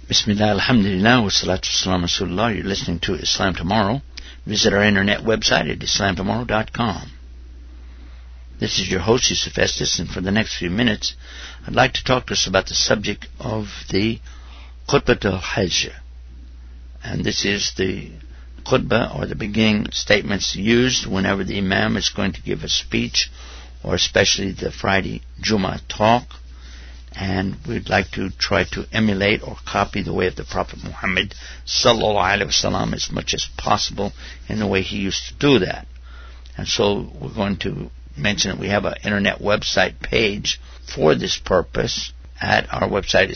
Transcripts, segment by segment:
Bismillah, alhamdulillah, wa salatu wassalam rasulullah. You're listening to Islam Tomorrow. Visit our internet website at islamtomorrow.com. This is your host, Yusuf Estes, and for the next few minutes, I'd like to talk to us about the subject of the Khutbah al-Hajj. And this is the khutbah, or the beginning statements used whenever the Imam is going to give a speech, or especially the Friday Jummah talk. And we'd like to try to emulate or copy the way of the Prophet Muhammad sallallahu alaihi wasallam as much as possible in the way he used to do that. And so we're going to mention that we have an internet website page for this purpose at our website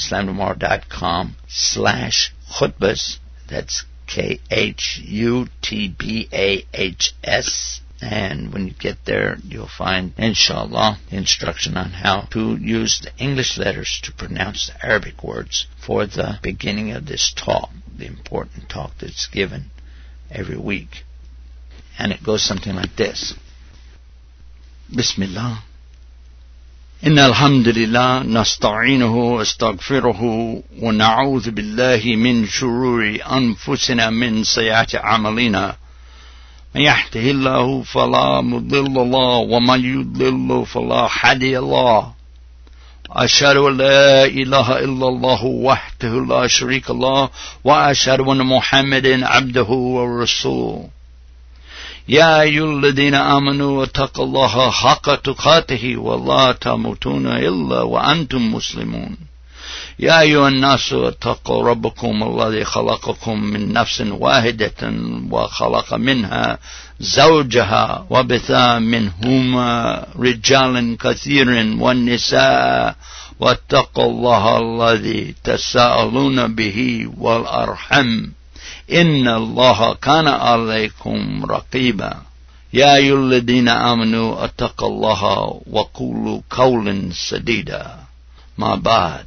islamtomorrow.com/khutbahs. That's KHUTBAHS. And when you get there, you'll find, inshallah, instruction on how to use the English letters to pronounce the Arabic words for the beginning of this talk, the important talk that's given every week. And it goes something like this. Bismillah. Inna alhamdulillah nasta'inuhu wa astaghfiruhu wa na'udhu billahi min shururi anfusina min sayyiati amalina. من يهده الله فلا مضل له ومن يضلل فلا هادي له أشهد أن لا إله إلا الله وحده لا شريك له وأشهد أن محمدا عبده ورسوله يا أيها الذين آمنوا اتقوا الله حق تقاته ولا تموتون إلا وأنتم مسلمون يا أيها الناس اتقوا ربكم الذي خلقكم من نفس واحدة وخلق منها زوجها وبث منهما رجالا كثيرا والنساء واتقوا الله الذي تساءلون به والأرحم إن الله كان عليكم رقيبا يا أيها الذين آمنوا اتقوا الله وقولوا قولا سديدا ما بعد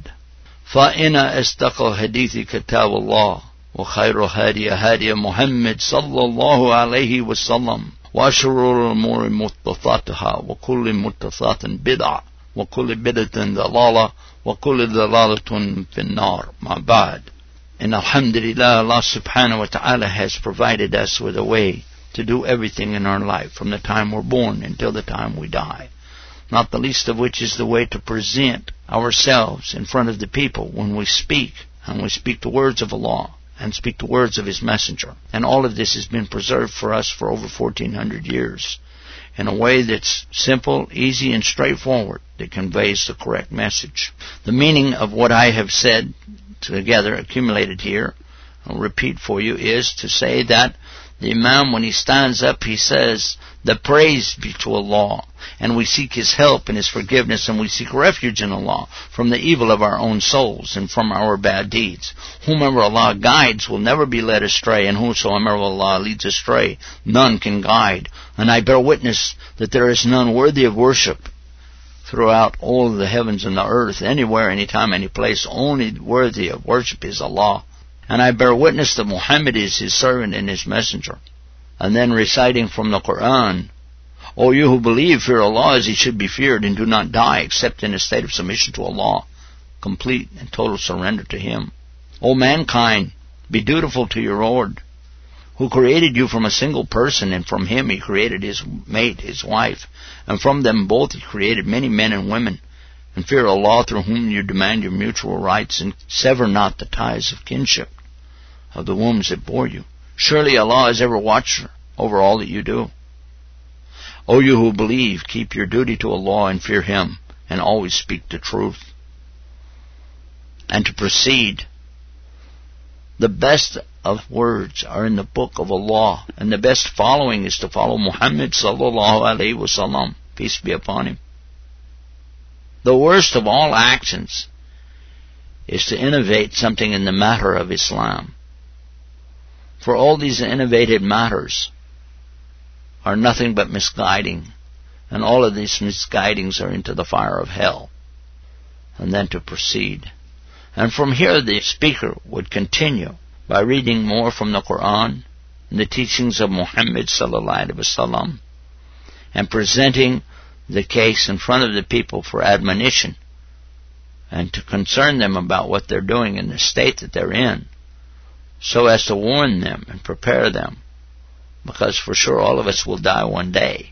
فإن أصدق الحديث كتاب الله وخير الهدي هدي محمد صلى الله عليه وسلم وشر الأمور محدثاتها وكل محدثات بدعة وكل بدعة ضلالة وكل ضلالة في النار ما بعد. And alhamdulillah, Allah subhanahu wa ta'ala has provided us with a way to do everything in our life from the time we're born until the time we die. Not the least of which is the way to present ourselves in front of the people when we speak, and we speak the words of Allah and speak the words of His Messenger. And all of this has been preserved for us for over 1400 years in a way that's simple, easy, and straightforward that conveys the correct message. The meaning of what I have said together, accumulated here, I'll repeat for you, is to say that the Imam, when he stands up, he says, the praise be to Allah, and we seek His help and His forgiveness, and we seek refuge in Allah from the evil of our own souls and from our bad deeds. Whomever Allah guides will never be led astray, and whosoever Allah leads astray, none can guide. And I bear witness that there is none worthy of worship throughout all of the heavens and the earth, anywhere, anytime, any place. Only worthy of worship is Allah. And I bear witness that Muhammad is His servant and His messenger. And then reciting from the Quran, O you who believe, fear Allah as He should be feared, and do not die except in a state of submission to Allah, complete and total surrender to Him. O mankind, be dutiful to your Lord, who created you from a single person, and from Him He created His mate, His wife, and from them both He created many men and women. And fear Allah, through whom you demand your mutual rights, and sever not the ties of kinship of the wombs that bore you. Surely Allah is ever watcher over all that you do. O you who believe, keep your duty to Allah and fear Him, and always speak the truth. And to proceed, the best of words are in the book of Allah, and the best following is to follow Muhammad sallallahu alaihi wasallam, peace be upon him. The worst of all actions is to innovate something in the matter of Islam. For all these innovated matters are nothing but misguiding, and all of these misguidings are into the fire of hell. And then to proceed. And from here the speaker would continue by reading more from the Quran and the teachings of Muhammad sallallahu alaihi wasallam, and presenting the case in front of the people for admonition and to concern them about what they're doing in the state that they're in, so as to warn them and prepare them, because for sure all of us will die one day,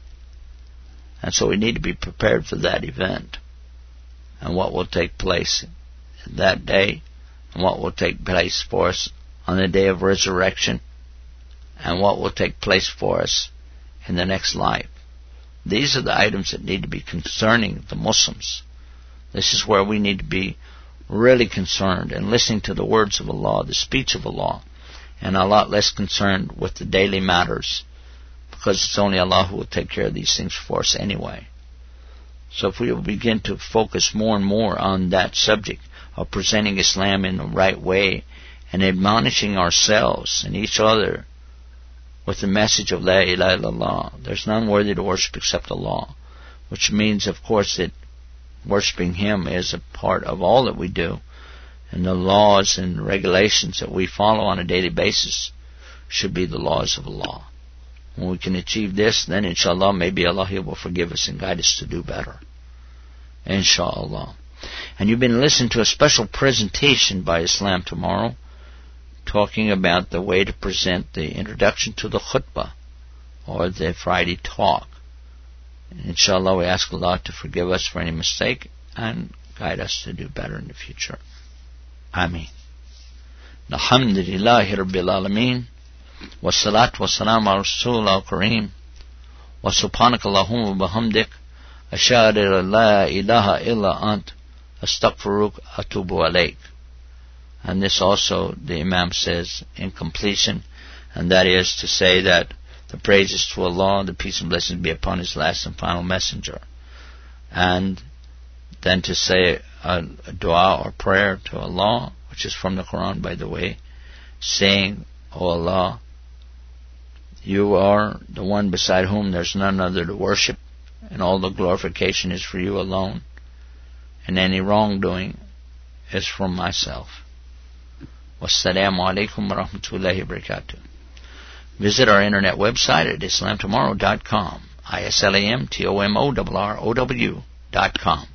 and so we need to be prepared for that event and what will take place that day and what will take place for us on the day of resurrection and what will take place for us in the next life. These are the items that need to be concerning the Muslims. This is where we need to be really concerned and listening to the words of Allah, the speech of Allah, and a lot less concerned with the daily matters, because it's only Allah who will take care of these things for us anyway. So if we will begin to focus more and more on that subject of presenting Islam in the right way and admonishing ourselves and each other with the message of La ilaha illallah, there's none worthy to worship except Allah, which means, of course, that worshipping Him is a part of all that we do, and the laws and regulations that we follow on a daily basis should be the laws of Allah. When we can achieve this, then inshallah, maybe Allah will forgive us and guide us to do better. Inshallah. And you've been listening to a special presentation by Islam Tomorrow, talking about the way to present the introduction to the khutbah, or the Friday talk. Inshallah, we ask Allah to forgive us for any mistake and guide us to do better in the future. Ameen. Alhamdulillahi Rabbil Alameen. Wassalatu wassalamu ala Rasulullah al-Kareem. Wa subhanaka Allahumma bihamdik. Ashhadu an la ilaha illa ant. Astaghfiruk atubu alayk. And this also the Imam says in completion, and that is to say that the praises to Allah, the peace and blessings be upon His last and final messenger. And then to say a dua or prayer to Allah, which is from the Quran, by the way, saying, O Allah, You are the one beside whom there's none other to worship, and all the glorification is for You alone, and any wrongdoing is from myself. Wassalamu alaikum wa rahmatullahi wa barakatuh. Visit our internet website at islamtomorrow.com, ISLAMTOMORROW.com.